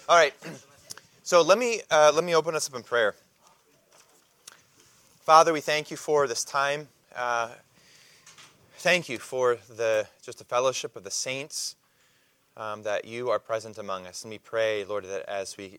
All right. So let me open us up in prayer. Father, we thank you for this time. Thank you for the fellowship of the saints, that you are present among us. And we pray, Lord, that as we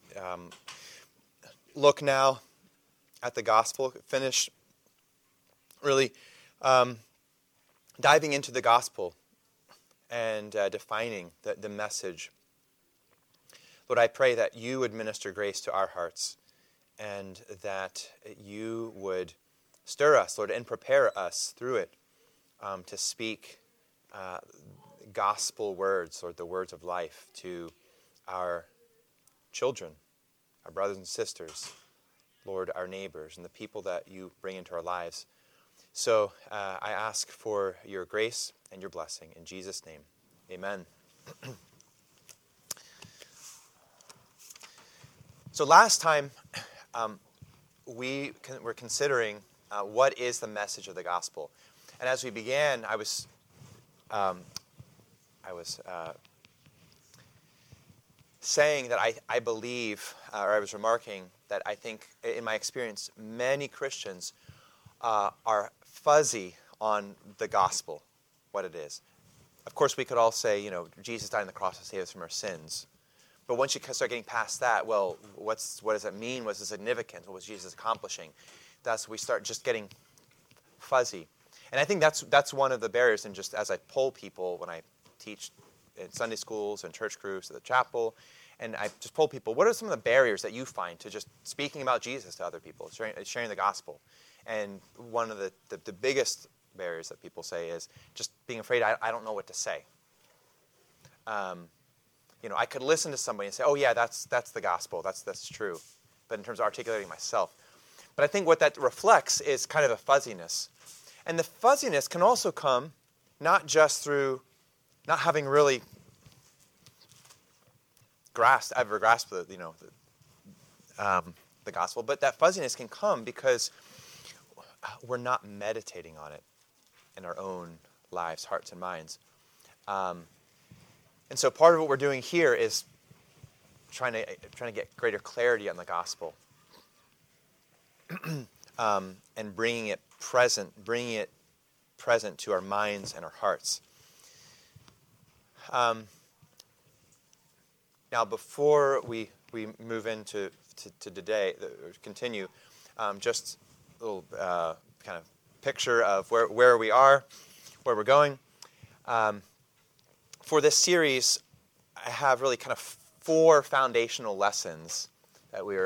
look now at the gospel, finish really diving into the gospel and defining the message. Lord, I pray that you would minister grace to our hearts and that you would stir us, Lord, and prepare us through it to speak gospel words, Lord, the words of life to our children, our brothers and sisters, Lord, our neighbors, and the people that you bring into our lives. So I ask for your grace and your blessing. In Jesus' name, amen. So last time, we were considering what is the message of the gospel. And as we began, I was saying that I believe, or I was remarking that I think, in my experience, many Christians are fuzzy on the gospel, what it is. Of course, we could all say, Jesus died on the cross to save us from our sins. But once you start getting past that, well, what does it mean? What's the significance? What was Jesus accomplishing? We start just getting fuzzy. And I think that's one of the barriers. And just as I poll people when I teach in Sunday schools and church groups at the chapel, and I just poll people, what are some of the barriers that you find to just speaking about Jesus to other people, sharing the gospel? And one of the biggest barriers that people say is just being afraid I don't know what to say. I could listen to somebody and say, oh yeah, that's the gospel, that's true. But in terms of articulating myself. But I think what that reflects is kind of a fuzziness. And the fuzziness can also come not just through not having really grasped the gospel, but that fuzziness can come because we're not meditating on it in our own lives, hearts and minds. And so part of what we're doing here is trying to get greater clarity on the gospel, and bringing it present to our minds and our hearts. Now, before we move into today, continue, just a little kind of picture of where we are, where we're going. For this series, I have really kind of 4 foundational lessons that we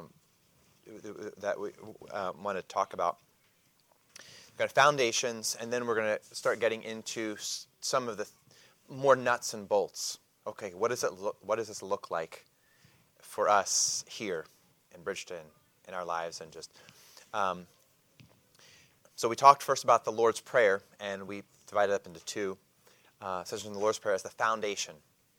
want to talk about. We've got foundations, and then we're going to start getting into some of the more nuts and bolts. Okay, what does this look like for us here in Bridgeton, in our lives, and just so we talked first about the Lord's Prayer, and we divided it up into 2. Such as the Lord's Prayer as the foundation.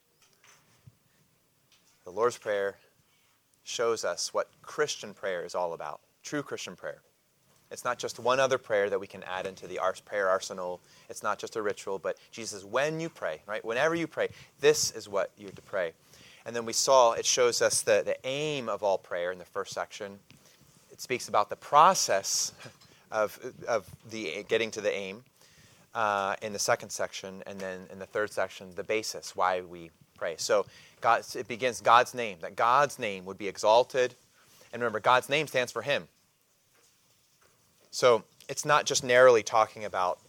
The Lord's Prayer shows us what Christian prayer is all about. True Christian prayer. It's not just one other prayer that we can add into the prayer arsenal. It's not just a ritual, but Jesus says, when you pray, right? Whenever you pray, this is what you're to pray. And then we saw it shows us the aim of all prayer in the first section. It speaks about the process of the getting to the aim. In the second section, and then in the third section, the basis, why we pray. So it begins God's name, that God's name would be exalted. And remember, God's name stands for Him. So it's not just narrowly talking about,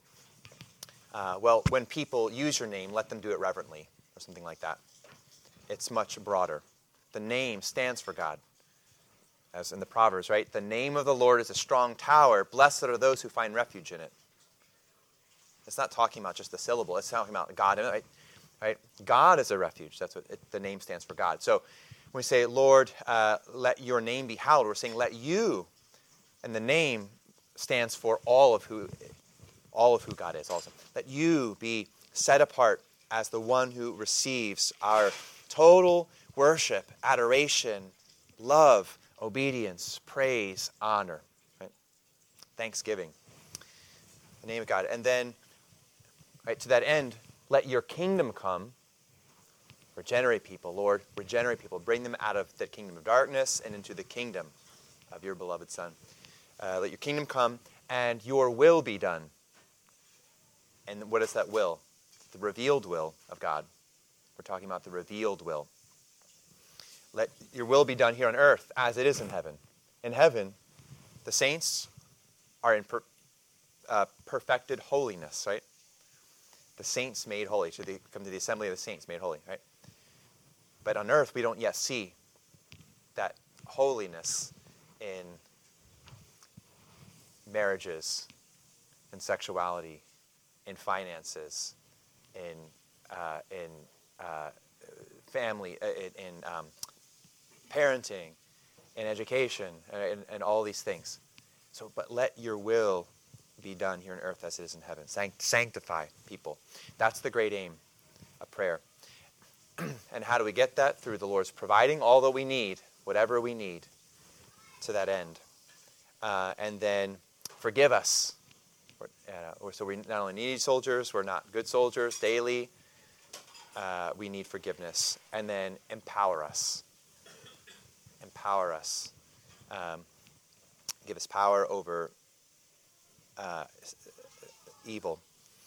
when people use your name, let them do it reverently, or something like that. It's much broader. The name stands for God. As in the Proverbs, right? The name of the Lord is a strong tower. Blessed are those who find refuge in it. It's not talking about just the syllable. It's talking about God, right? God is a refuge. That's what the name stands for, God. So when we say, Lord, let your name be hallowed, we're saying, let you, and the name stands for all of who God is also. Let you be set apart as the one who receives our total worship, adoration, love, obedience, praise, honor, right? Thanksgiving. The name of God. And then, right, to that end, let your kingdom come, Regenerate people, Lord. Regenerate people. Bring them out of the kingdom of darkness and into the kingdom of your beloved Son. Let your kingdom come and your will be done. And what is that will? The revealed will of God. We're talking about the revealed will. Let your will be done here on earth as it is in heaven. In heaven, the saints are in perfected holiness, right? The saints made holy. Should they come to the assembly of the saints made holy, right? But on earth, we don't yet see that holiness in marriages, in sexuality, in finances, in family, in parenting, in education, and all these things. So, but let your will be done here on earth as it is in heaven. Sanctify people. That's the great aim of prayer. And how do we get that? Through the Lord's providing all that we need, whatever we need, to that end. And then forgive us. So we not only need soldiers, we're not good soldiers daily. We need forgiveness. And then empower us. Empower us. Give us power over evil.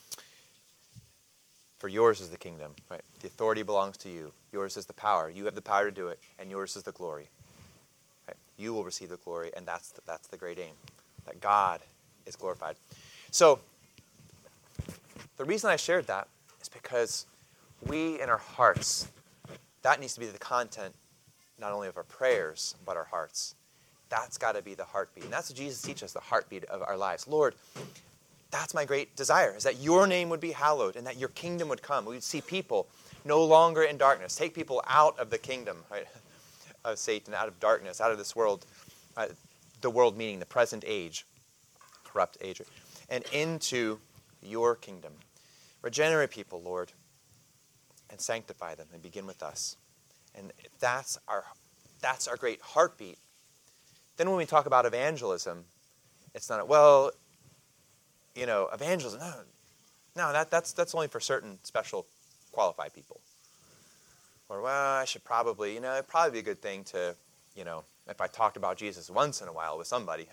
For yours is the kingdom, right? The authority belongs to you. Yours is the power. You have the power to do it, and yours is the glory. Right? You will receive the glory, and that's the great aim, that God is glorified. So, the reason I shared that is because we, in our hearts, that needs to be the content not only of our prayers, but our hearts. That's got to be the heartbeat. And that's what Jesus teaches us, the heartbeat of our lives. Lord, that's my great desire, is that your name would be hallowed and that your kingdom would come. We would see people no longer in darkness. Take people out of the kingdom, right, of Satan, out of darkness, out of this world. The world meaning the present age, corrupt age, and into your kingdom. Regenerate people, Lord, and sanctify them, and begin with us. And that's our great heartbeat. Then when we talk about evangelism, it's not, evangelism. No, that's only for certain special qualified people. Or, I should probably, it'd probably be a good thing to, if I talked about Jesus once in a while with somebody.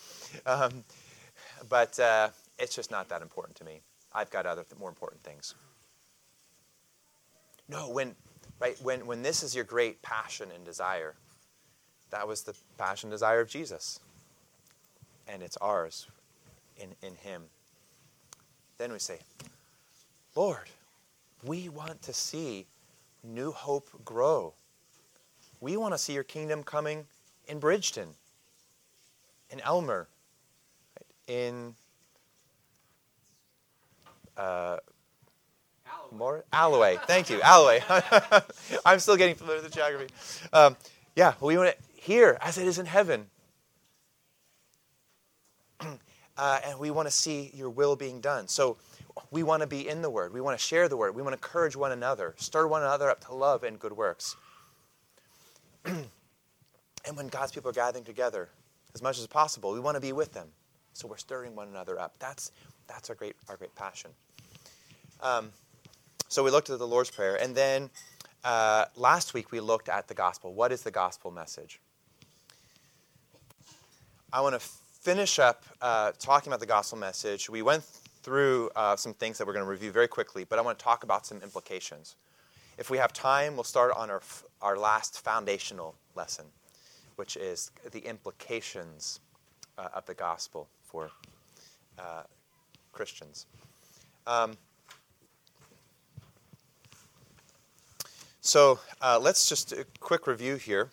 But it's just not that important to me. I've got other more important things. No, when this is your great passion and desire, that was the passion and desire of Jesus. And it's ours in him. Then we say, Lord, we want to see New Hope grow. We want to see your kingdom coming in Bridgeton, in Elmer, in Alloway. Thank you, Alloway. I'm still getting familiar with the geography. We want it here as it is in heaven. And we want to see your will being done. So we want to be in the Word. We want to share the Word. We want to encourage one another, stir one another up to love and good works. And when God's people are gathering together, as much as possible, we want to be with them. So we're stirring one another up. That's our great passion. So we looked at the Lord's Prayer, and then last week we looked at the gospel. What is the gospel message? I want to finish up talking about the gospel message. We went through some things that we're going to review very quickly, but I want to talk about some implications. If we have time, we'll start on our last foundational lesson, which is the implications of the gospel for Christians. So let's just do a quick review here.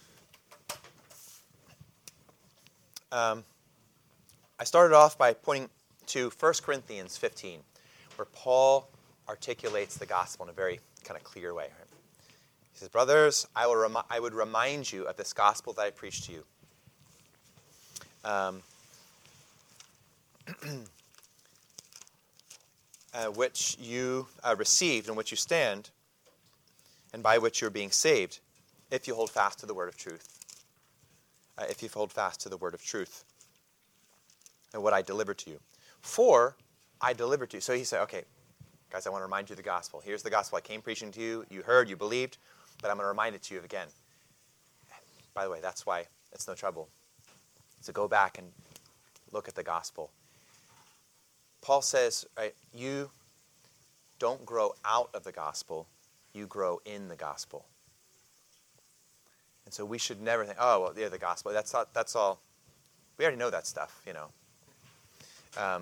I started off by pointing to 1 Corinthians 15, where Paul articulates the gospel in a very kind of clear way. He says, brothers, I would remind you of this gospel that I preached to you. Which you received, in which you stand, and by which you're being saved, if you hold fast to the word of truth. If you hold fast to the word of truth, and what I delivered to you. For I delivered to you. So he said, okay, Guys, I want to remind you of the gospel. Here's the gospel I came preaching to you. You heard, you believed, but I'm going to remind it to you again. By the way, that's why it's no trouble. So go back and look at the gospel. Paul says, right, you don't grow out of the gospel, you grow in the gospel. And so we should never think, oh, well, yeah, the gospel, that's all. We already know that stuff, you know.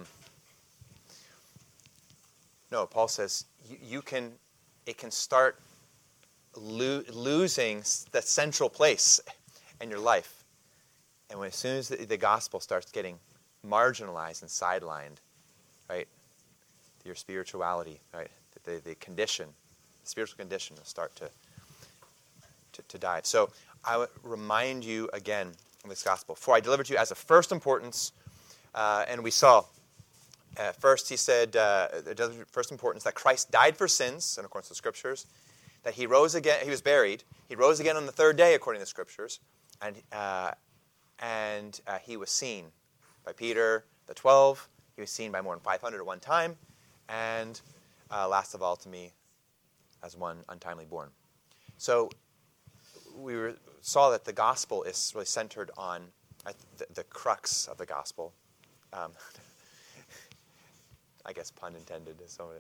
No, Paul says it can start losing the central place in your life. And as soon as the gospel starts getting marginalized and sidelined, right, your spirituality, right, the condition, the spiritual condition will start to die. So I would remind you again of this gospel. For I delivered to you as of first importance, and we saw, first he said, first importance, that Christ died for sins, in accordance with the Scriptures, that he rose again, he was buried, he rose again on the third day, according to the Scriptures, and he was seen by Peter, the 12, he was seen by more than 500 at one time, and last of all to me, as one untimely born. So we saw that the gospel is really centered on the crux of the gospel. I guess pun intended.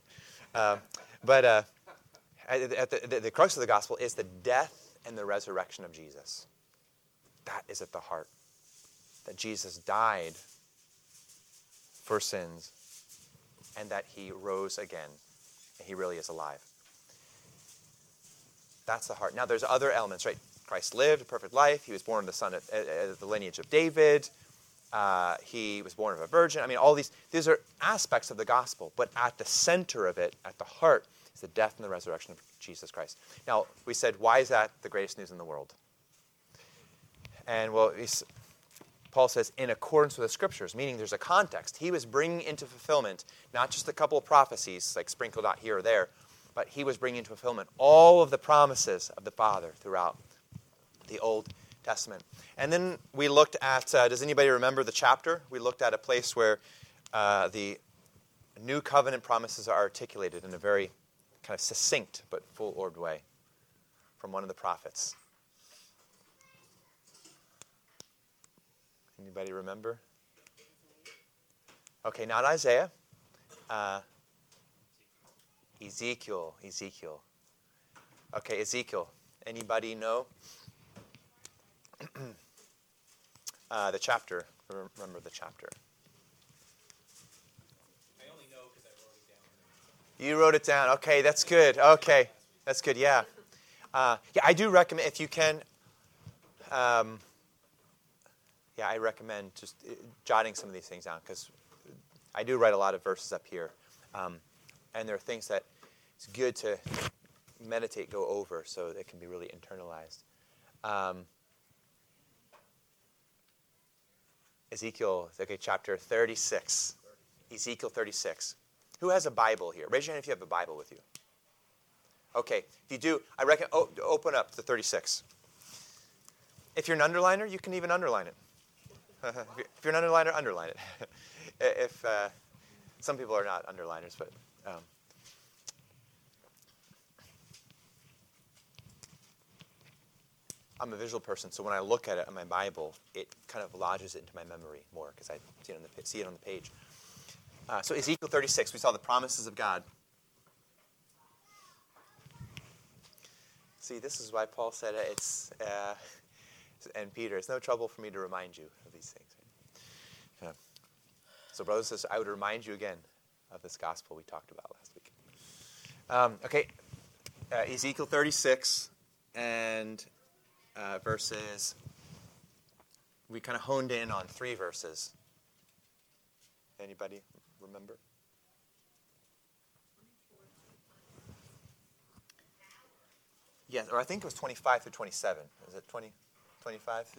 But the crux of the gospel is the death and the resurrection of Jesus. That is at the heart. That Jesus died for sins and that he rose again. And he really is alive. That's the heart. Now there's other elements, right? Christ lived a perfect life. He was born of the son of the lineage of David. He was born of a virgin. I mean, all these are aspects of the gospel. But at the center of it, at the heart, is the death and the resurrection of Jesus Christ. Now, we said, why is that the greatest news in the world? And well, Paul says, in accordance with the Scriptures, meaning there's a context. He was bringing into fulfillment not just a couple of prophecies, like sprinkled out here or there, but he was bringing into fulfillment all of the promises of the Father throughout the Old Testament. And then we looked at, does anybody remember the chapter? We looked at a place where the new covenant promises are articulated in a very kind of succinct but full-orbed way from one of the prophets. Anybody remember? Okay, not Isaiah. Ezekiel. Okay, Ezekiel. Anybody know? The chapter. Remember the chapter. I only know because I wrote it down. You wrote it down. Okay, that's good. Okay, that's good. Yeah. Yeah, I do recommend, if you can, I recommend just jotting some of these things down because I do write a lot of verses up here. And there are things that it's good to meditate, go over, so they can be really internalized. Ezekiel, okay, chapter 36. Ezekiel 36. Who has a Bible here? Raise your hand if you have a Bible with you. Okay, if you do, I reckon open up to 36. If you're an underliner, you can even underline it. If you're an underliner, underline it. If some people are not underliners, but I'm a visual person, so when I look at it in my Bible, it kind of lodges it into my memory more because I see it on the page. So Ezekiel 36, we saw the promises of God. See, this is why Paul said it's, and Peter, it's no trouble for me to remind you of these things. Yeah. So brothers and sisters, I would remind you again of this gospel we talked about last week. Ezekiel 36 and verses, we kind of honed in on 3 verses. Anybody remember? Yes, or I think it was 25 through 27. Is it 20, 25?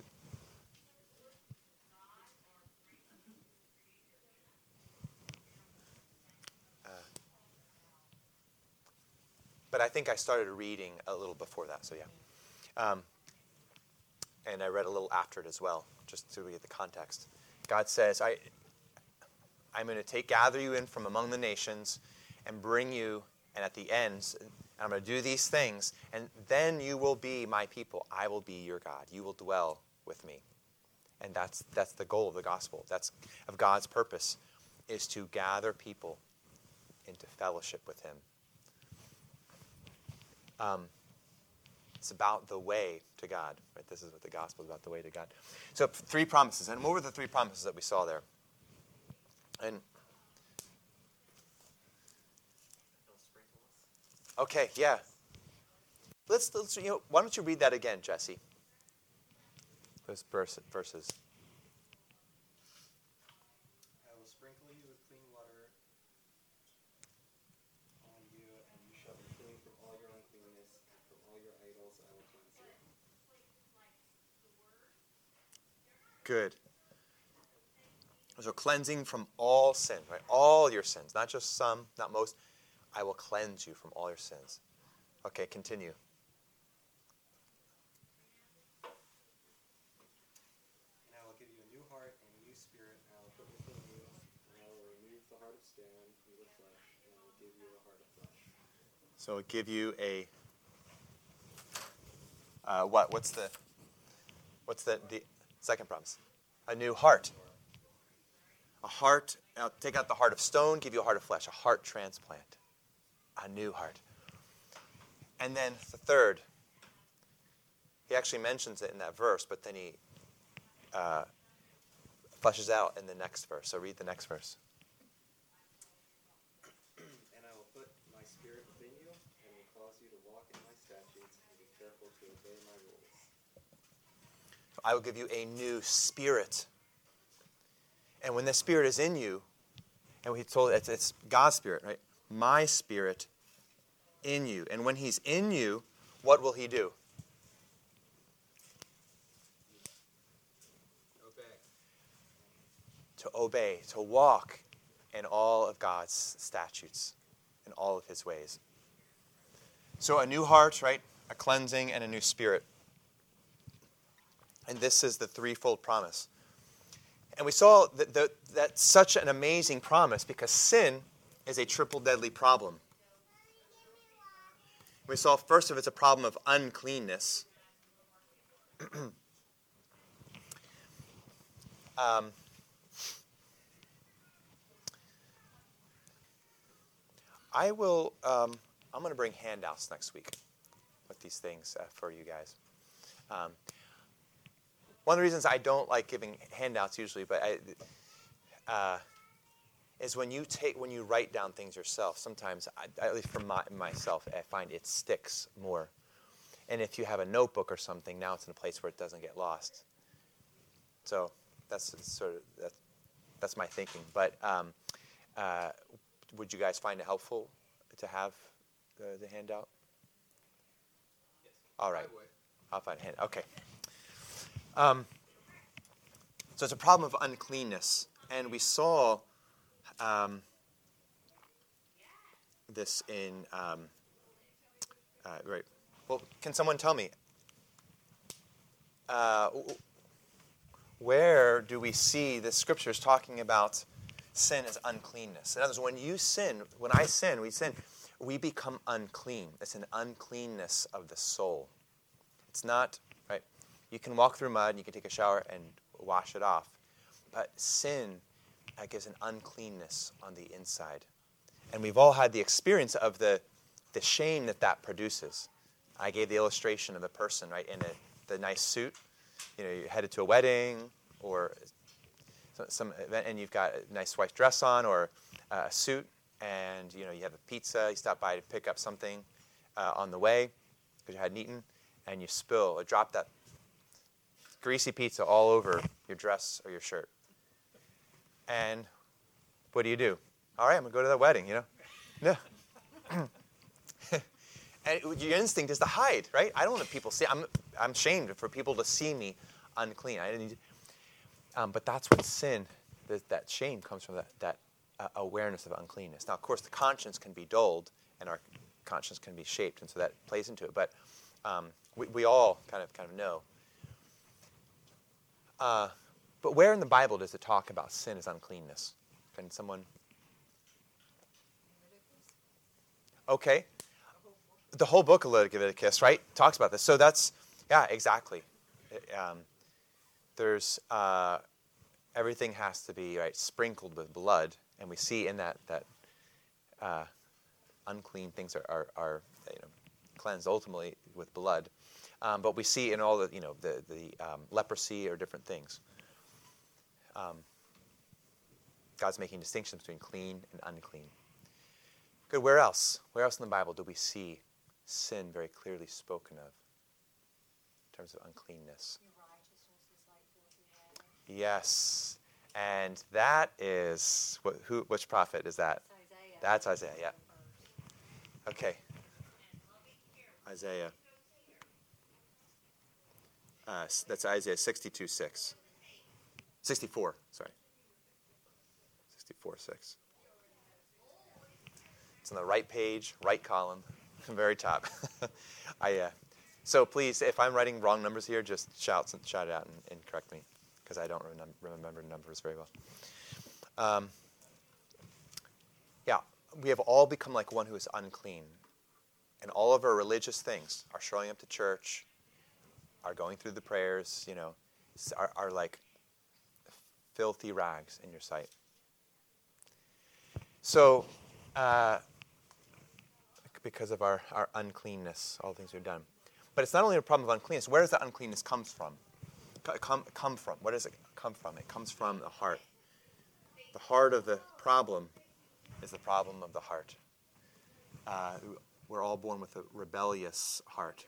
But I think I started reading a little before that, so yeah. And I read a little after it as well, just to get the context. God says, I'm going to gather you in from among the nations, and bring you, and at the end, I'm going to do these things, and then you will be my people. I will be your God. You will dwell with me. And that's the goal of the gospel. That's of God's purpose, is to gather people into fellowship with him. It's about the way to God. Right? This is what the gospel is about, the way to God. So 3 promises. And what were the 3 promises that we saw there? And okay, yeah. Let's why don't you read that again, Jesse? Those verses. I will sprinkle you with clean water on you, and you shall be clean from all your uncleanness, and from all your idols I will cleanse you. Good. So cleansing from all sin, right? All your sins, not just some, not most. I will cleanse you from all your sins. Okay, continue. And I will give you a new heart and a new spirit, and I will put within you, and I will remove the heart of stone from your flesh, and I will give you a heart of flesh. So it'll give you a what? What's the second promise? A new heart. A heart. I'll take out the heart of stone, give you a heart of flesh. A heart transplant. A new heart. And then the third. He actually mentions it in that verse, but then he fleshes out in the next verse. So read the next verse. And I will put my spirit within you, and will cause you to walk in my statutes, and be careful to obey my rules. So I will give you a new spirit. And when the Spirit is in you, and we told it's God's Spirit, right? My Spirit in you. And when he's in you, what will he do? To obey, to walk in all of God's statutes, in all of his ways. So a new heart, right? A cleansing and a new spirit. And this is the threefold promise. And we saw that's such an amazing promise because sin is a triple deadly problem. We saw first of it's a problem of uncleanness. I'm going to bring handouts next week with these things for you guys. One of the reasons I don't like giving handouts usually, but is when you write down things yourself. Sometimes, at least for myself, I find it sticks more. And if you have a notebook or something, now it's in a place where it doesn't get lost. So that's my thinking. But would you guys find it helpful to have the handout? Yes. All right. I would. I'll find a handout. Okay. So it's a problem of uncleanness. And we saw this in, right. Well, can someone tell me, where do we see the scriptures talking about sin as uncleanness? In other words, when I sin, we become unclean. It's an uncleanness of the soul. It's not, right? You can walk through mud and you can take a shower and wash it off. But sin gives an uncleanness on the inside. And we've all had the experience of the shame that produces. I gave the illustration of a person, right, in the nice suit. You know, you're headed to a wedding or some event, and you've got a nice white dress on or a suit, and you have a pizza. You stop by to pick up something on the way because you hadn't eaten, and you spill or drop that greasy pizza all over your dress or your shirt. And what do? All right, I'm going to go to that wedding, No. And your instinct is to hide, right? I don't want people to see. I'm shamed for people to see me unclean. But that's what sin, that shame comes from that awareness of uncleanness. Now, of course, the conscience can be dulled, and our conscience can be shaped, and so that plays into it. But we all kind of know. But where in the Bible does it talk about sin as uncleanness? Can someone? Okay. The whole book of Leviticus, right, talks about this. So that's, yeah, exactly. There's, everything has to be, right, sprinkled with blood. And we see in that unclean things are cleansed ultimately with blood. But we see in all the, the leprosy or different things. God's making distinctions between clean and unclean. Good. Where else? Where else in the Bible do we see sin very clearly spoken of in terms of uncleanness? Your righteousness is like filthy rags. Yes. And that is, which prophet is that? Isaiah. That's Isaiah, yeah. Okay. Isaiah. That's Isaiah 62:6. 64, sorry. 64:6. It's on the right page, right column, very top. So please, if I'm writing wrong numbers here, just shout it out and correct me, because I don't remember numbers very well. Yeah, we have all become like one who is unclean. And all of our religious things, our showing up to church, our going through the prayers, are like filthy rags in your sight. So, because of our uncleanness, all things are done. But it's not only a problem of uncleanness. Where does that uncleanness come from? Come from? Where does it come from? It comes from the heart. The heart of the problem is the problem of the heart. We're all born with a rebellious heart.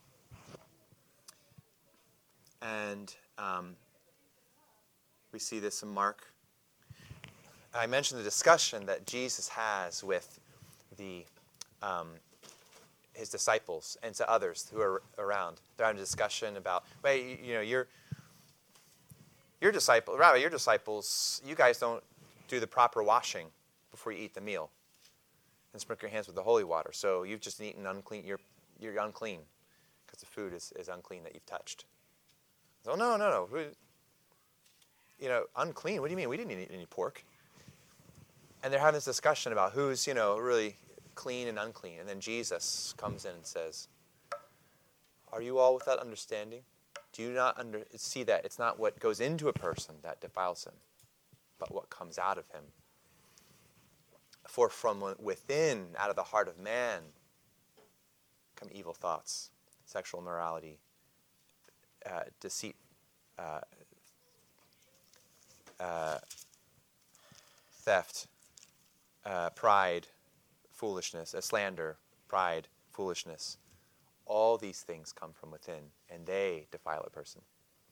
And we see this in Mark. I mentioned the discussion that Jesus has with his disciples and to others who are around. They're having a discussion about, your disciples, you guys don't do the proper washing before you eat the meal and sprinkle your hands with the holy water. So you've just eaten unclean. You're unclean because the food is unclean that you've touched. So no. Unclean. What do you mean? We didn't eat any pork. And they're having this discussion about who's, really clean and unclean. And then Jesus comes in and says, "Are you all without understanding? Do you not see that it's not what goes into a person that defiles him, but what comes out of him? For from within, out of the heart of man, come evil thoughts, sexual immorality, deceit, theft, pride, foolishness, slander, pride, foolishness. All these things come from within, and they defile a person."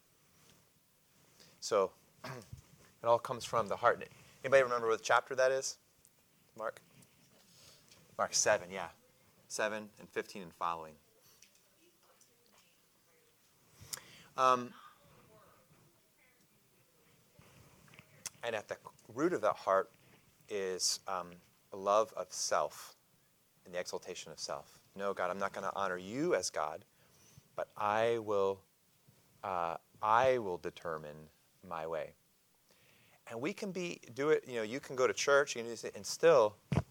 So, it all comes from the heart. Anybody remember what chapter that is? Mark? Mark 7, yeah. 7 and 15 and following. And at the root of that heart is a love of self and the exaltation of self. No, God, I'm not going to honor you as God, but I will determine my way. And we can do it. You can go to church, and still.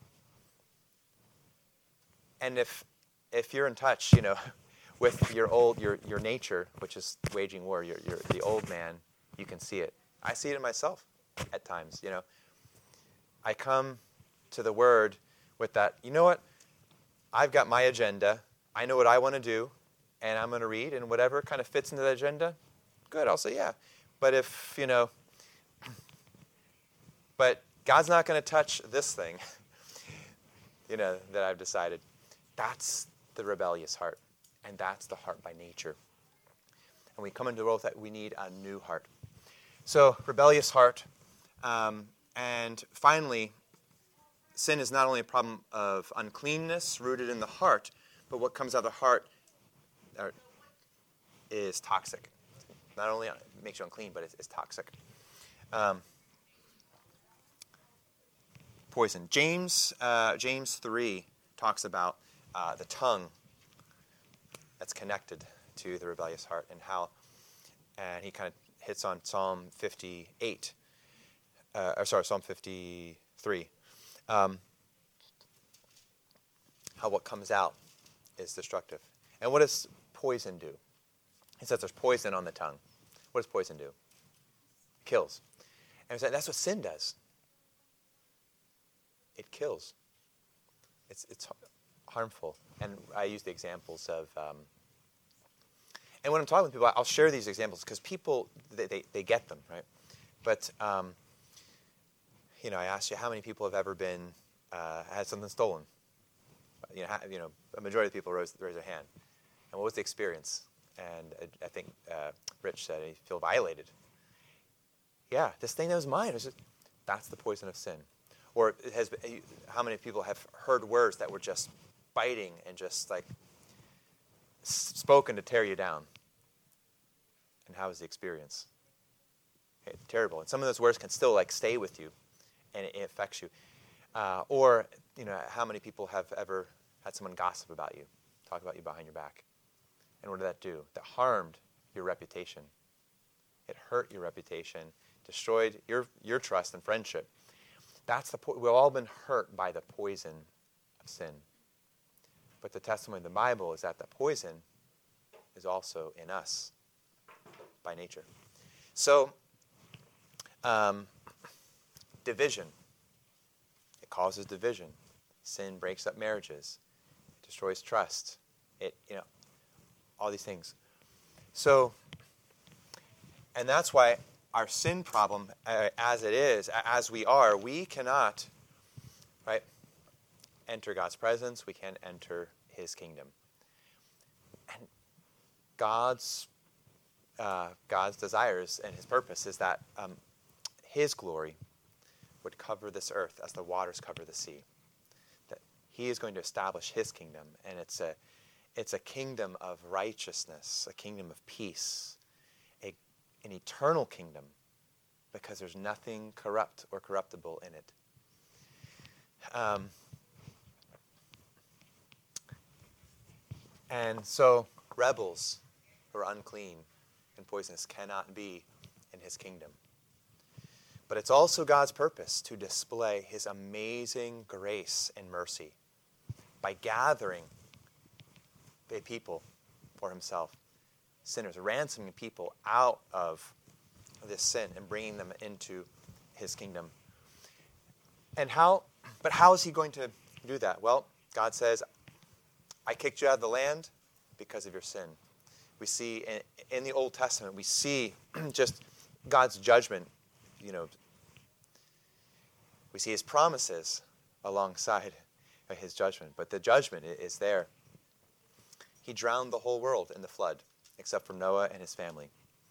And if you're in touch, with your nature, which is waging war, you're the old man, you can see it. I see it in myself at times. I come to the Word with that. You know what? I've got my agenda. I know what I want to do, and I'm going to read, and whatever kind of fits into the agenda, good. I'll say yeah. But if but God's not going to touch this thing, that I've decided. That's the rebellious heart, and that's the heart by nature. And we come into the world that we need a new heart. So, rebellious heart. And finally, sin is not only a problem of uncleanness rooted in the heart, but what comes out of the heart is toxic. Not only makes you unclean, but it's toxic. Poison. James 3 talks about the tongue that's connected to the rebellious heart and he kind of hits on Psalm 58. Psalm 53. how what comes out is destructive. And what does poison do? He says there's poison on the tongue. What does poison do? Kills. And that's what sin does. It kills. It's harmful. And I use the examples of... and when I'm talking with people, I'll share these examples because people, they get them, right? But, I asked you how many people have ever been, had something stolen? A majority of people raise their hand. And what was the experience? And I think Rich said he feel violated. Yeah, this thing that was mine. That's the poison of sin. Or how many people have heard words that were just biting and just like spoken to tear you down? And how was the experience? Okay, terrible. And some of those words can still like stay with you, and it affects you. Or how many people have ever had someone gossip about you, talk about you behind your back? And what did that do? That harmed your reputation. It hurt your reputation, destroyed your trust and friendship. We've all been hurt by the poison of sin. But the testimony of the Bible is that the poison is also in us by nature. So, division. It causes division. Sin breaks up marriages. It destroys trust. All these things. So, and that's why our sin problem, as it is, as we are, we cannot, right, enter God's presence. We can't enter His kingdom. And God's desires and His purpose is that His glory would cover this earth as the waters cover the sea. That He is going to establish His kingdom, and it's a kingdom of righteousness, a kingdom of peace, an eternal kingdom, because there's nothing corrupt or corruptible in it. And so rebels who are unclean and poisonous cannot be in His kingdom. But it's also God's purpose to display His amazing grace and mercy by gathering a people for Himself, sinners, ransoming people out of this sin and bringing them into His kingdom. But how is He going to do that? Well, God says, I kicked you out of the land because of your sin. We see in the Old Testament, we see just God's judgment, we see His promises alongside His judgment, but the judgment is there. He drowned the whole world in the flood, except for Noah and his family.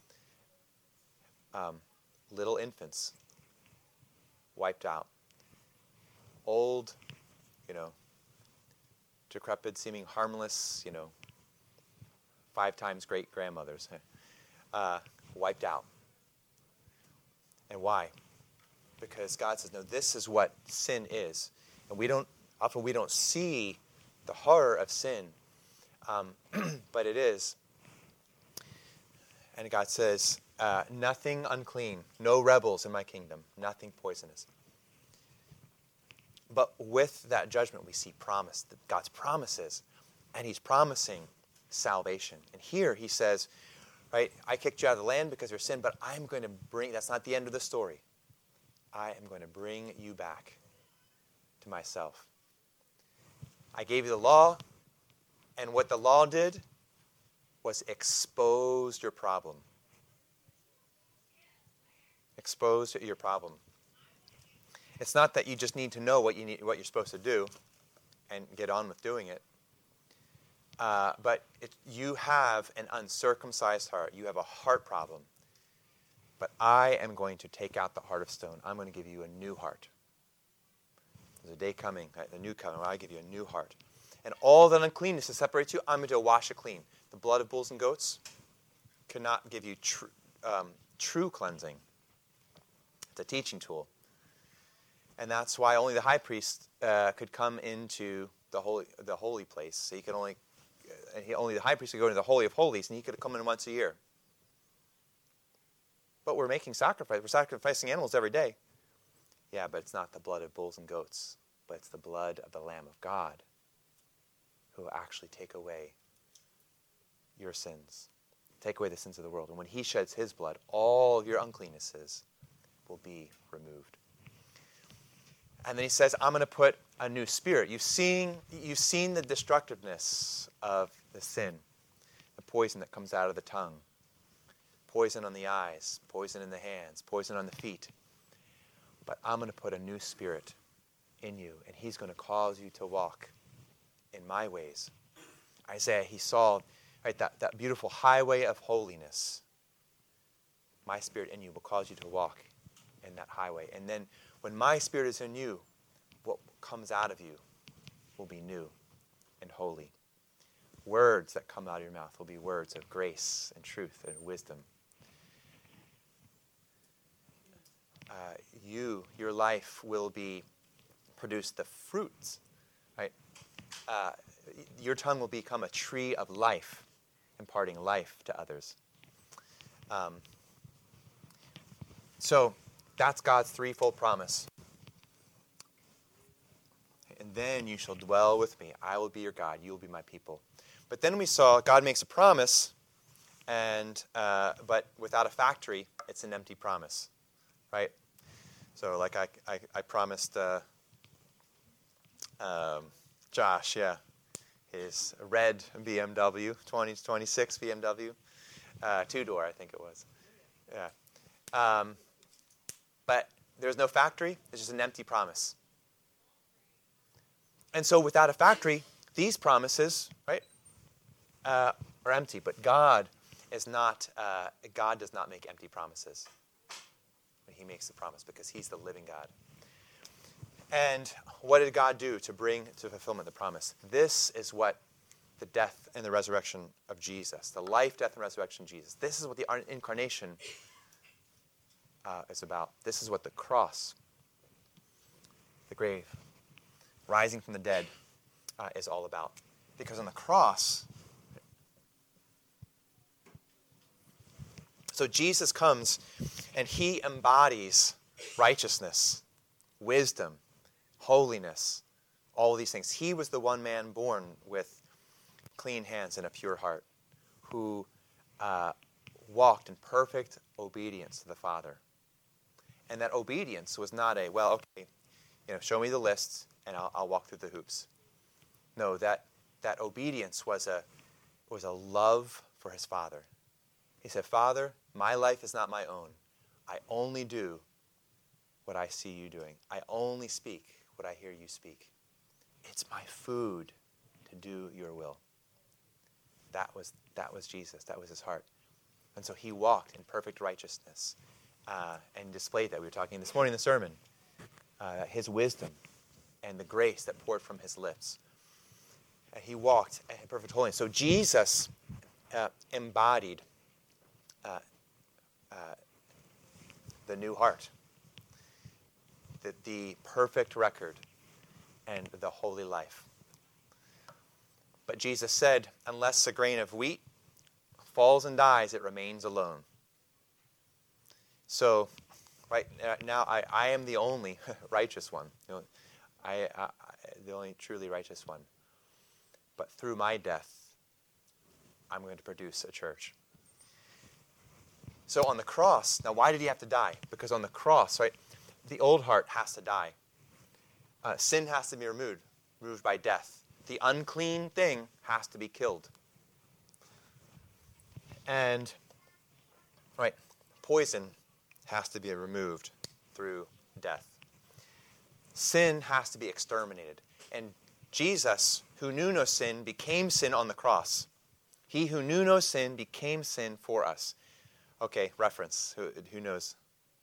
Little infants wiped out. Old, decrepit, seeming harmless, 5 times great grandmothers, wiped out. And why? Because God says, no, this is what sin is. And often we don't see the horror of sin, but it is. And God says, nothing unclean, no rebels in my kingdom, nothing poisonous. But with that judgment, we see promise, God's promises, and He's promising salvation. And here He says, right, I kicked you out of the land because of your sin, but I'm going to that's not the end of the story. I am going to bring you back to myself. I gave you the law, and what the law did was expose your problem. Expose your problem. It's not that you just need to know what you're supposed to do and get on with doing it. But you have an uncircumcised heart. You have a heart problem. But I am going to take out the heart of stone. I'm going to give you a new heart. There's a day coming, right, the new covenant, where I give you a new heart. And all that uncleanness that separates you, I'm going to wash it clean. The blood of bulls and goats cannot give you true cleansing. It's a teaching tool. And that's why only the high priest could come into the holy place. So only the high priest could go into the Holy of Holies, and he could come in once a year. But we're making sacrifice. We're sacrificing animals every day. Yeah, but it's not the blood of bulls and goats, but it's the blood of the Lamb of God. who will actually take away your sins, take away the sins of the world. And when he sheds his blood, all of your uncleannesses will be removed. And then he says, I'm going to put a new spirit. You've seen the destructiveness of the sin, the poison that comes out of the tongue, poison on the eyes, poison in the hands, poison on the feet. But I'm going to put a new spirit in you, and he's going to cause you to walk in my ways. Isaiah, he saw that beautiful highway of holiness. My spirit in you will cause you to walk in that highway. And then when my spirit is in you, what comes out of you will be new and holy. Words that come out of your mouth will be words of grace and truth and wisdom. Your life will produce the fruits, right? Your tongue will become a tree of life, imparting life to others. So that's God's threefold promise. And then you shall dwell with me. I will be your God. You will be my people. But then we saw God makes a promise, but without a factory, it's an empty promise, right? So like I promised Josh, his red BMW, 2026 BMW, two-door I think it was. Yeah. But there's no factory. It's just an empty promise. And so without a factory, these promises, right, are empty. But God does not make empty promises when he makes the promise, because he's the living God. And what did God do to bring to fulfillment the promise? This is what the death and the resurrection of Jesus, the life, death, and resurrection of Jesus, this is what the incarnation is about. This is what the cross, the grave, rising from the dead is all about. Because on the cross, so Jesus comes and he embodies righteousness, wisdom, holiness, all these things. He was the one man born with clean hands and a pure heart, who walked in perfect obedience to the Father. And that obedience was not show me the lists and I'll walk through the hoops. No, that obedience was a love for his Father. He said, Father, my life is not my own. I only do what I see you doing. I only speak what I hear you speak. It's my food to do your will. That was Jesus. That was his heart. And so he walked in perfect righteousness and displayed that. We were talking this morning in the sermon. His wisdom and the grace that poured from his lips. And he walked in perfect holiness. So Jesus embodied the new heart, the perfect record, and the holy life. But Jesus said, unless a grain of wheat falls and dies, it remains alone. So, right now, I am the only righteous one. The only truly righteous one. But through my death, I'm going to produce a church. So on the cross, now why did he have to die? Because on the cross, right, the old heart has to die. Sin has to be removed by death. The unclean thing has to be killed. And, right, poison has to be removed through death. Sin has to be exterminated. And Jesus, who knew no sin, became sin on the cross. He who knew no sin became sin for us. Okay, reference. Who knows?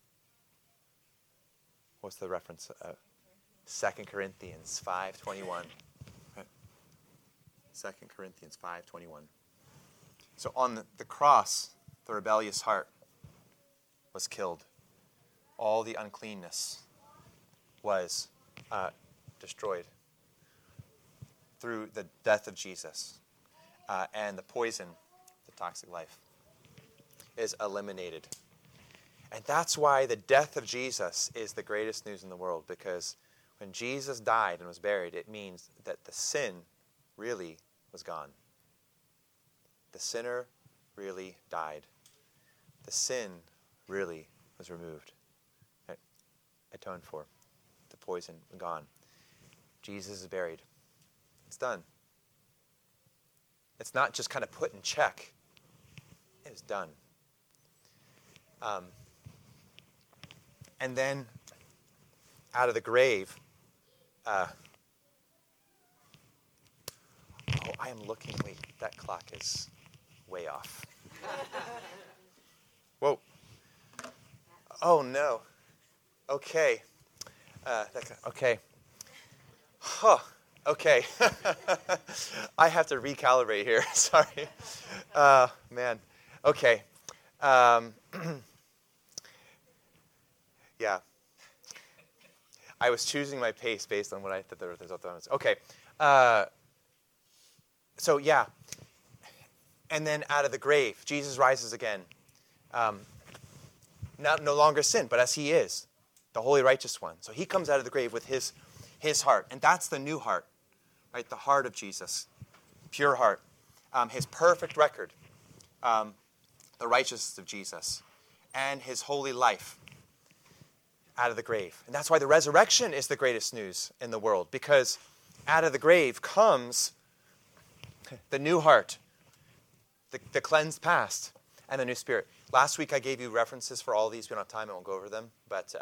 What's the reference? 2 Corinthians 5:21. Right. 2 Corinthians 5:21. So on the cross, the rebellious heart was killed. All the uncleanness was destroyed through the death of Jesus. And the poison, the toxic life, is eliminated. And that's why the death of Jesus is the greatest news in the world, because when Jesus died and was buried, it means that the sin really was gone. The sinner really died. The sin really was removed. Right? Atoned for. The poison gone. Jesus is buried. It's done. It's not just kind of put in check. It is done. And then out of the grave, I am looking, wait, that clock is way off. Whoa. Oh, no. Okay. Okay. Huh. Okay. I have to recalibrate here. Sorry. Man. Okay. Yeah. I was choosing my pace based on what I thought the result was. Okay. So, yeah. And then out of the grave, Jesus rises again. No longer sin, but as he is, the holy righteous one. So he comes out of the grave with his heart. And that's the new heart, right? The heart of Jesus. Pure heart. His perfect record. The righteousness of Jesus. And his holy life out of the grave. And that's why the resurrection is the greatest news in the world. Because out of the grave comes the new heart, the cleansed past, and the new spirit. Last week I gave you references for all these. We don't have time, I won't go over them. But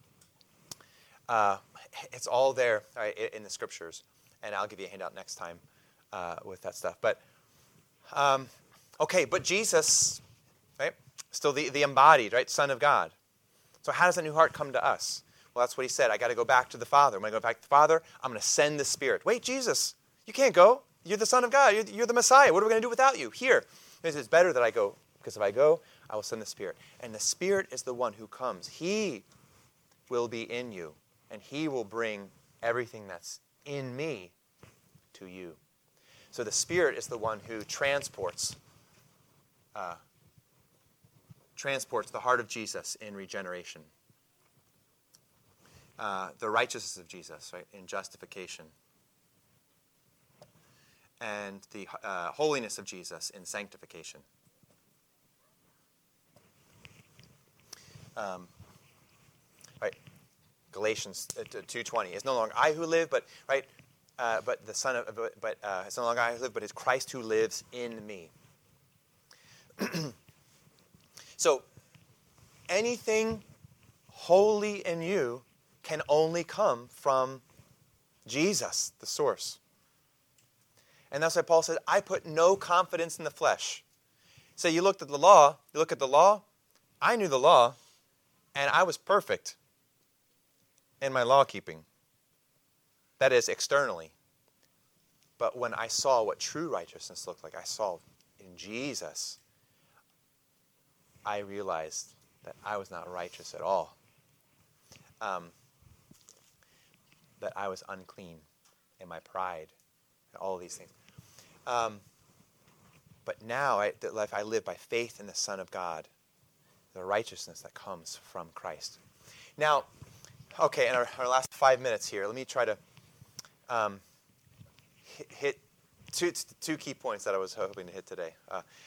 it's all there, right, in the scriptures. And I'll give you a handout next time with that stuff. But, okay, but Jesus, right, still the embodied, right, Son of God. So how does that new heart come to us? Well, that's what he said. I got to go back to the Father. When I go back to the Father, I'm going to send the Spirit. Wait, Jesus, you can't go. You're the Son of God. You're the Messiah. What are we going to do without you? Here. He says, it's better that I go, because if I go, I will send the Spirit. And the Spirit is the one who comes. He will be in you, and he will bring everything that's in me to you. So the Spirit is the one who transports the heart of Jesus in regeneration. The righteousness of Jesus, right, in justification. And the holiness of Jesus in sanctification. Right, Galatians 2:20. It's no longer I who live, but right, but the Son of, but it's no longer I who live, but it's Christ who lives in me. So, anything holy in you can only come from Jesus, the source. And that's why Paul said, I put no confidence in the flesh. So you look at the law, I knew the law, and I was perfect in my law keeping. That is, externally. But when I saw what true righteousness looked like, I saw in Jesus, I realized that I was not righteous at all. That I was unclean in my pride and all of these things. But now I live by faith in the Son of God, the righteousness that comes from Christ. Now, okay, in our last 5 minutes here, let me try to hit two key points that I was hoping to hit today.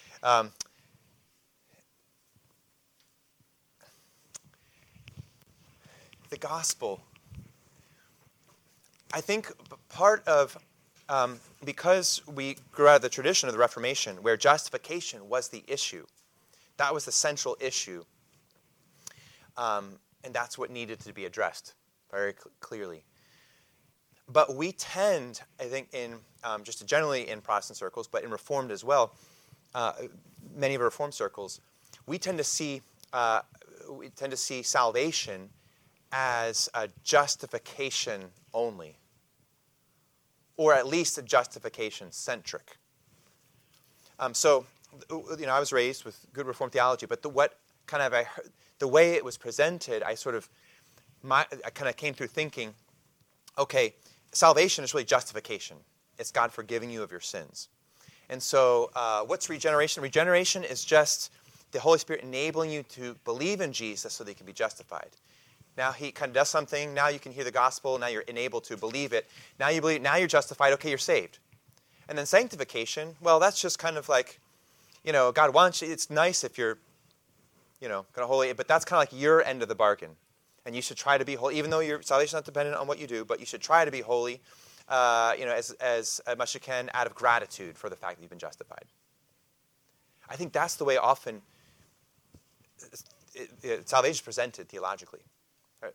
The gospel. I think part of, because we grew out of the tradition of the Reformation, where justification was the issue, that was the central issue, and that's what needed to be addressed very clearly. But we tend, I think, in just generally in Protestant circles, but in Reformed as well, many of our Reformed circles, we tend to see salvation as a justification only, or at least a justification-centric. So, I was raised with good Reformed theology, but the way it was presented, I kind of came through thinking, okay, salvation is really justification. It's God forgiving you of your sins. And so, what's regeneration? Regeneration is just the Holy Spirit enabling you to believe in Jesus so that you can be justified. Now he kind of does something. Now you can hear the gospel. Now you're enabled to believe it. Now you believe. Now you're justified. Okay, you're saved. And then sanctification, well, that's just kind of like, God wants you. It's nice if you're, kind of holy, but that's kind of like your end of the bargain. And you should try to be holy, even though your salvation is not dependent on what you do, but you should try to be holy, as much as you can out of gratitude for the fact that you've been justified. I think that's the way often salvation is presented theologically. Right?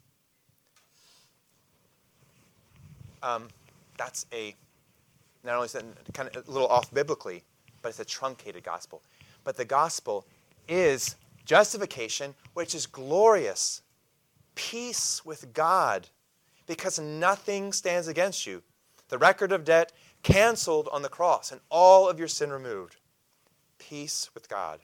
That's not only is it kind of a little off biblically, but it's a truncated gospel. But the gospel is justification, which is glorious. Peace with God, because nothing stands against you. The record of debt canceled on the cross, and all of your sin removed. Peace with God.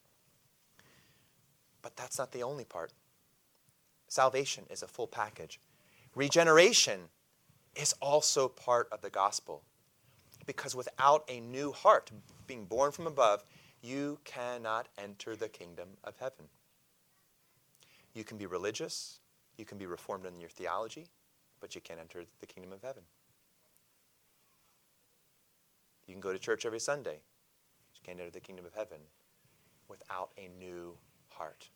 But that's not the only part. Salvation is a full package. Regeneration is also part of the gospel. Because without a new heart, being born from above, you cannot enter the kingdom of heaven. You can be religious, you can be reformed in your theology, but you can't enter the kingdom of heaven. You can go to church every Sunday, but you can't enter the kingdom of heaven without a new heart.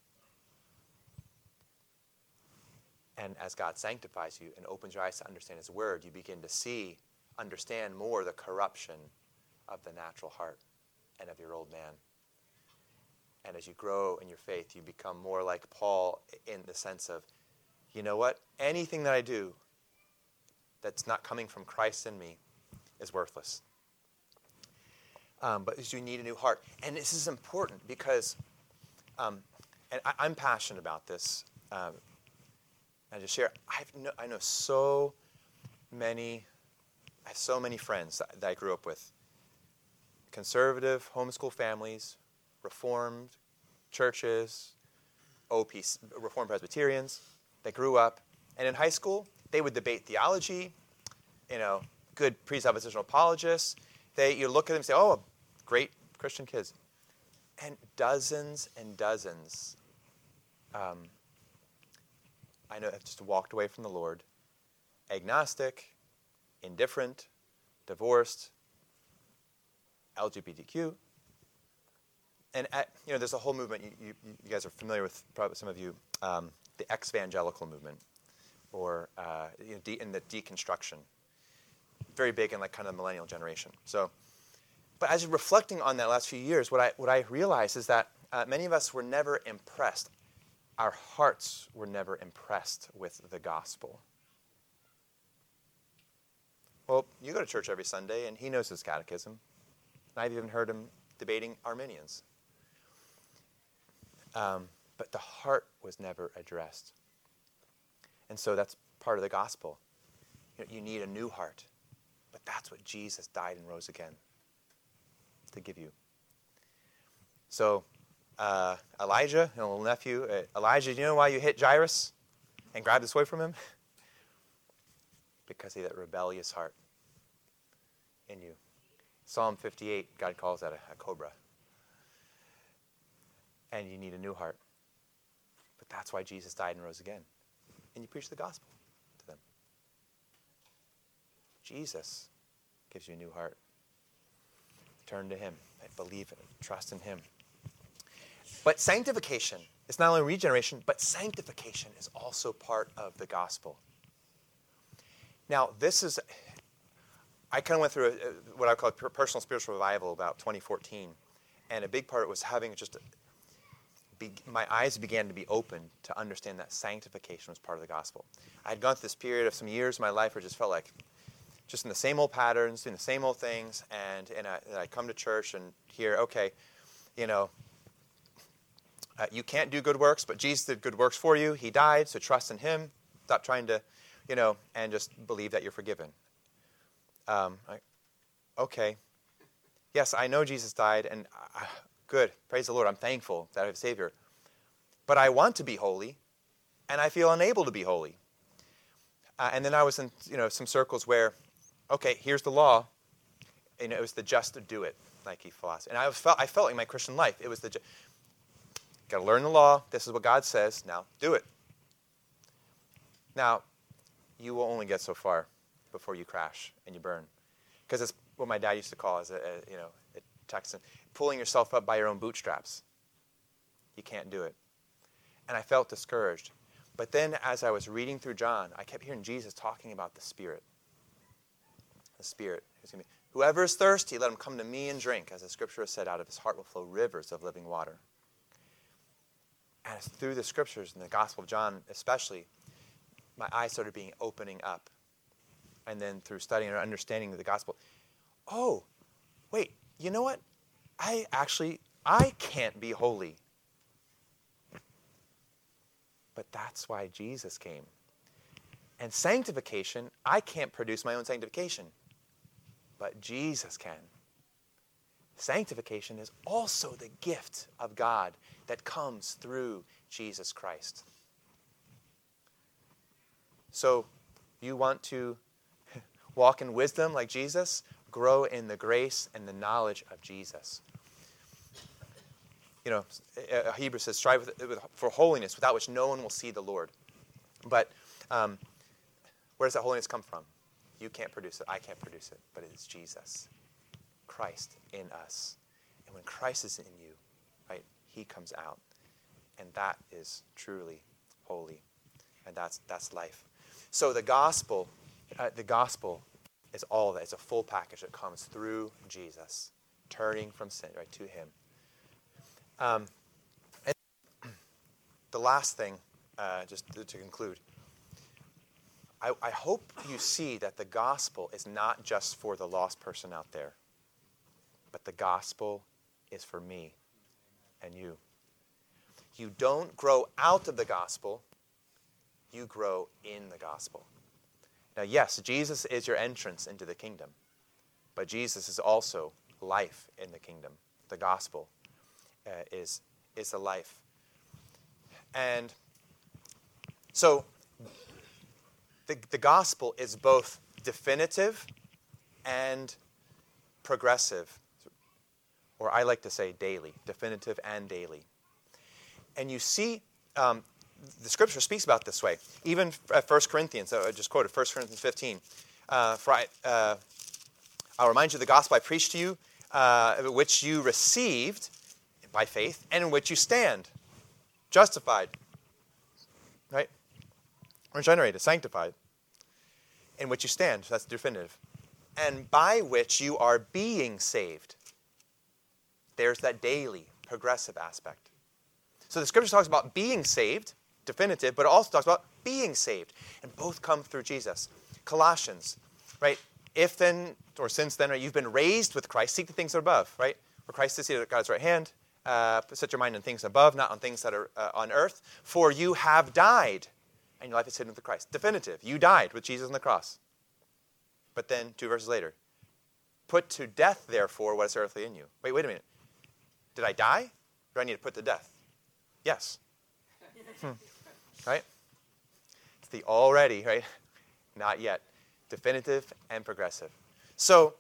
And as God sanctifies you and opens your eyes to understand His Word, you begin to understand more the corruption of the natural heart and of your old man. And as you grow in your faith, you become more like Paul in the sense of, you know what? Anything that I do that's not coming from Christ in me is worthless. But you need a new heart. And this is important because, and I'm passionate about this. I just share, I know so many friends that I grew up with. Conservative homeschool families, Reformed churches, OPC, Reformed Presbyterians. They grew up, and in high school, they would debate theology, good presuppositional apologists. You look at them and say, oh, great Christian kids. And dozens, I know have just walked away from the Lord, agnostic, indifferent, divorced, LGBTQ. And there's a whole movement, you guys are familiar with, probably some of you, the ex-evangelical movement, or in the deconstruction. Very big in like kind of the millennial generation. So, but as you're reflecting on that last few years, what I realized is that many of us were never impressed. Our hearts were never impressed with the gospel. Well, you go to church every Sunday, and he knows his catechism. And I've even heard him debating Arminians. But the heart was never addressed. And so that's part of the gospel. You need a new heart. But that's what Jesus died and rose again to give you. So Elijah, little nephew, Elijah, do you know why you hit Jairus and grabbed this away from him? Because he had that rebellious heart in you. Psalm 58, God calls that a cobra. And you need a new heart. But that's why Jesus died and rose again. And you preach the gospel to them. Jesus gives you a new heart. Turn to Him. Believe it. Trust in Him. But sanctification is not only regeneration, but sanctification is also part of the gospel. Now, I kind of went through what I call a personal spiritual revival about 2014. And a big part of it was having my eyes began to be open to understand that sanctification was part of the gospel. I had gone through this period of some years of my life where it just felt like just in the same old patterns, doing the same old things, and I come to church and hear, okay, you can't do good works, but Jesus did good works for you. He died, so trust in Him. Stop trying to, and just believe that you're forgiven. Okay. Yes, I know Jesus died, and good. Praise the Lord. I'm thankful that I have a Savior. But I want to be holy, and I feel unable to be holy. And then I was in some circles where, okay, here's the law. It was the just to do it, Nike philosophy. And I felt in my Christian life, it was got to learn the law. This is what God says. Now do it. Now, you will only get so far before you crash and you burn. Because what my dad used to call as a Texan, pulling yourself up by your own bootstraps. You can't do it. And I felt discouraged. But then as I was reading through John, I kept hearing Jesus talking about the Spirit. The Spirit. Whoever is thirsty, let him come to me and drink. As the scripture has said, out of his heart will flow rivers of living water. And through the scriptures, in the Gospel of John especially, my eyes started opening up. And then through studying and understanding the gospel, oh, wait, you know what? I can't be holy. But that's why Jesus came. And sanctification, I can't produce my own sanctification. But Jesus can. Sanctification is also the gift of God that comes through Jesus Christ. So, you want to walk in wisdom like Jesus? Grow in the grace and the knowledge of Jesus. Hebrews says, strive for holiness, without which no one will see the Lord. But where does that holiness come from? You can't produce it. I can't produce it. But it is Jesus, Christ in us. And when Christ is in you, right, he comes out. And that is truly holy. And that's life. So the gospel is all that. It's a full package that comes through Jesus, turning from sin right to him. And the last thing, just to conclude, I hope you see that the gospel is not just for the lost person out there, but the gospel is for me and you. You don't grow out of the gospel, you grow in the gospel. Now, yes, Jesus is your entrance into the kingdom, but Jesus is also life in the kingdom. The gospel is the life. And so the gospel is both definitive and progressive, or I like to say daily, definitive and daily. And you see, the scripture speaks about it this way. Even at 1 Corinthians, I just quoted 1 Corinthians 15. I'll remind you of the gospel I preached to you, which you received by faith, and in which you stand, justified, right? Regenerated, sanctified, in which you stand. That's definitive. And by which you are being saved. There's that daily, progressive aspect. So the scripture talks about being saved, definitive, but it also talks about being saved. And both come through Jesus. Colossians, right? If then, or since then, right, you've been raised with Christ, seek the things that are above, right? Where Christ is seated at God's right hand. Set your mind on things above, not on things that are on earth. For you have died, and your life is hidden with Christ. Definitive. You died with Jesus on the cross. But then, 2 verses later, put to death, therefore, what is earthly in you. Wait a minute. Did I die? Or do I need to put to death? Yes. Right? It's the already, right? Not yet. Definitive and progressive. So,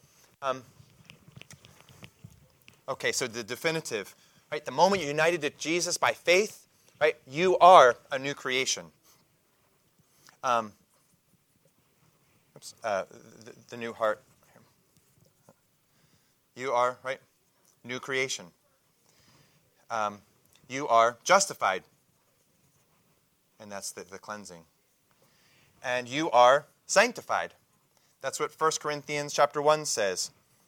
so the definitive, right? The moment you're united to Jesus by faith, right? You are a new creation. The new heart. You are, right? New creation. You are justified. And that's the cleansing. And you are sanctified. That's what 1 Corinthians chapter 1 says.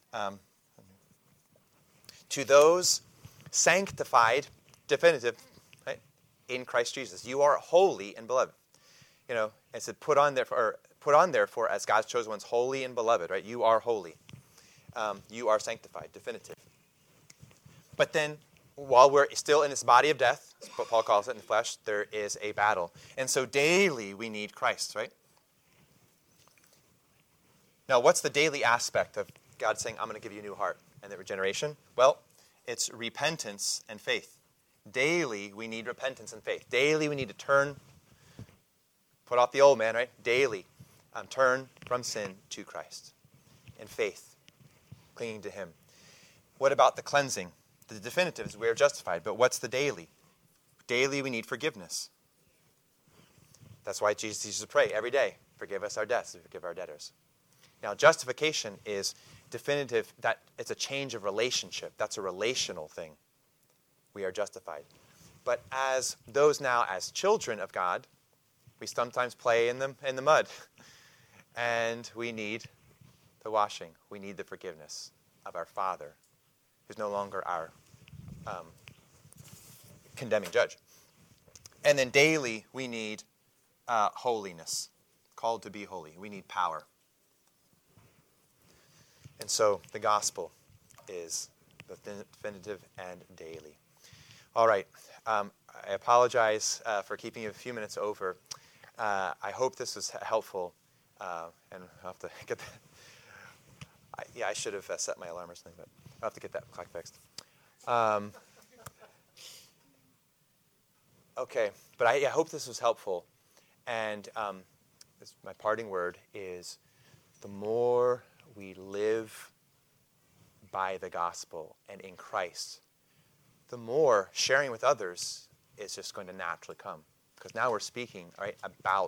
To those sanctified, definitive, right, in Christ Jesus. You are holy and beloved. It said, put on therefore as God's chosen ones, holy and beloved, right? You are holy. You are sanctified, definitive. But then, while we're still in this body of death, that's what Paul calls it in the flesh, there is a battle. And so daily we need Christ, right? Now, what's the daily aspect of God saying, I'm going to give you a new heart and the regeneration? Well, it's repentance and faith. Daily we need repentance and faith. Daily we need to turn, put off the old man, right? Daily turn from sin to Christ. And faith, clinging to him. What about the cleansing? The definitive is we are justified, but what's the daily? Daily we need forgiveness. That's why Jesus used to pray every day, forgive us our debts, forgive our debtors. Now, justification is definitive that it's a change of relationship. That's a relational thing. We are justified. But as those now, as children of God, we sometimes play in the mud. And we need the washing. We need the forgiveness of our Father, who's no longer our condemning judge. And then daily, we need holiness, called to be holy. We need power. And so the gospel is the definitive and daily. All right. I apologize for keeping you a few minutes over. I hope this was helpful. And I'll have to get that. I should have set my alarm or something, but I'll have to get that clock fixed. Okay, but I hope this was helpful. And my parting word is the more we live by the gospel and in Christ, the more sharing with others is just going to naturally come. Because now we're speaking, right, about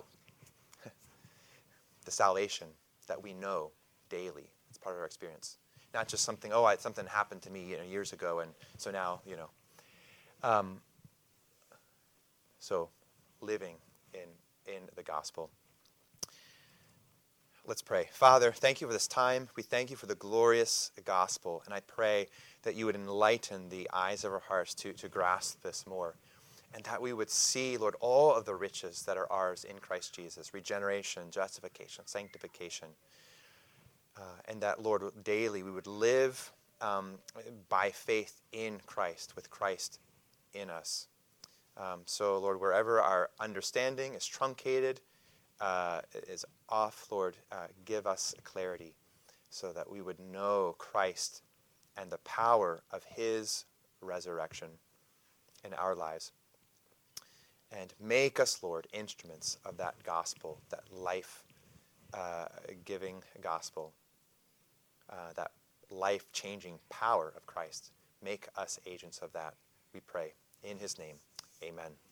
the salvation that we know daily. It's part of our experience. Not just something, something happened to me years ago, and so now, So living in the gospel. Let's pray. Father, thank you for this time. We thank you for the glorious gospel, and I pray that you would enlighten the eyes of our hearts to grasp this more, and that we would see, Lord, all of the riches that are ours in Christ Jesus, regeneration, justification, sanctification, and that, Lord, daily we would live by faith in Christ, with Christ in us. So, Lord, wherever our understanding is truncated, is off, Lord, give us clarity so that we would know Christ and the power of his resurrection in our lives. And make us, Lord, instruments of that gospel, that life-giving gospel, that life-changing power of Christ. Make us agents of that, we pray. In his name, amen.